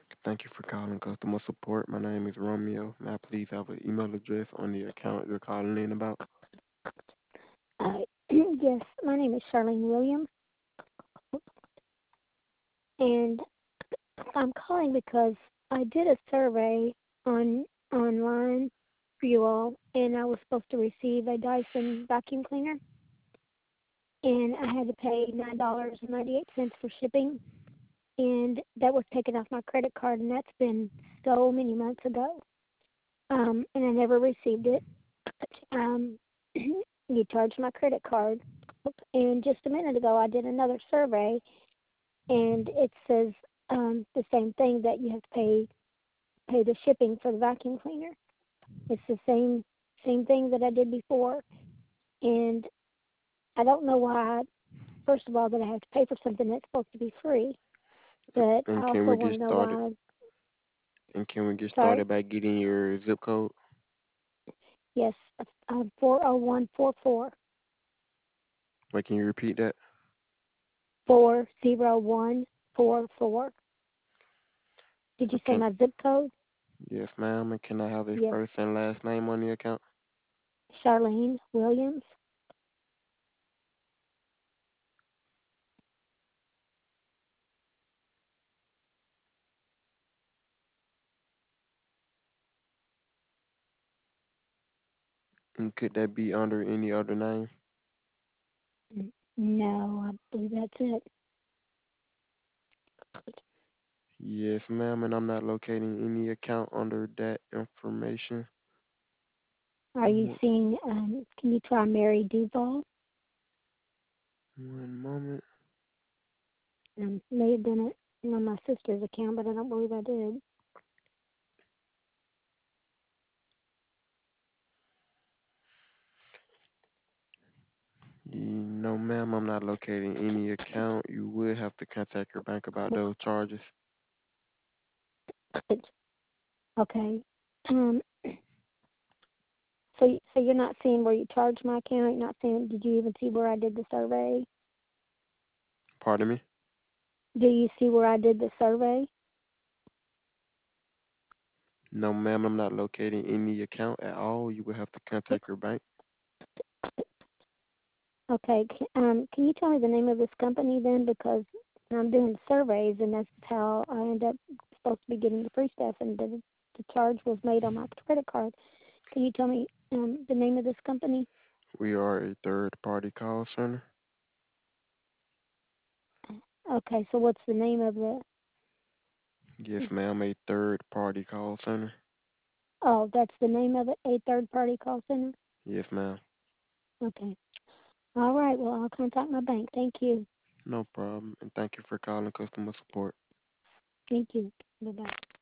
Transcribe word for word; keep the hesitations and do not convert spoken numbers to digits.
Thank you for calling customer support. My name is Romeo. May I please have an email address on the account you're calling in about? Uh, yes, my name is Charlene Williams, and I'm calling because I did a survey on online for you all, and I was supposed to receive a Dyson vacuum cleaner, and I had to pay nine dollars and ninety eight cents for shipping, and that was taken off my credit card, and that's been so many months ago, um, and I never received it. Um, you charged my credit card, and just a minute ago I did another survey, and it says um, the same thing that you have to pay pay the shipping for the vacuum cleaner. It's the same same thing that I did before, and I don't know why. First of all, that I have to pay for something that's supposed to be free, but I And can also we want get to know started? why. And can we get Sorry. started by getting your zip code? Yes, uh, four oh one four four Wait, can you repeat that? four zero one four four. Did you And say can my zip code? yes, ma'am. And can I have a Yes, first and last name on the account? Charlene Williams. And could that be under any other name? N- No, I believe that's it. Yes, ma'am. And I'm not locating any account under that information. Are you One seeing? Um, can you try Mary Duval? one moment. Um, may have been it on my sister's account, but I don't believe I did. No, ma'am. I'm not locating any account. You would have to contact your bank about those charges. Okay. Um, so so you're not seeing where you charged my account. You're not seeing. Did you even see where I did the survey? Pardon me? Do you see where I did the survey? No, ma'am, I'm not locating any account at all. You will have to contact your bank. Okay. c- Um, can you tell me the name of this company then? Because I'm doing surveys, and that's how I end up supposed to be getting the free stuff, and the the charge was made on my credit card. Can you tell me um, the name of this company? We are a third party call center. Okay, so what's the name of the? Yes, ma'am, a third party call center. Oh, that's the name of it. A third party call center. Yes, ma'am. Okay. All right. Well, I'll contact my bank. Thank you. No problem. And thank you for calling customer support. Thank you. Bye bye.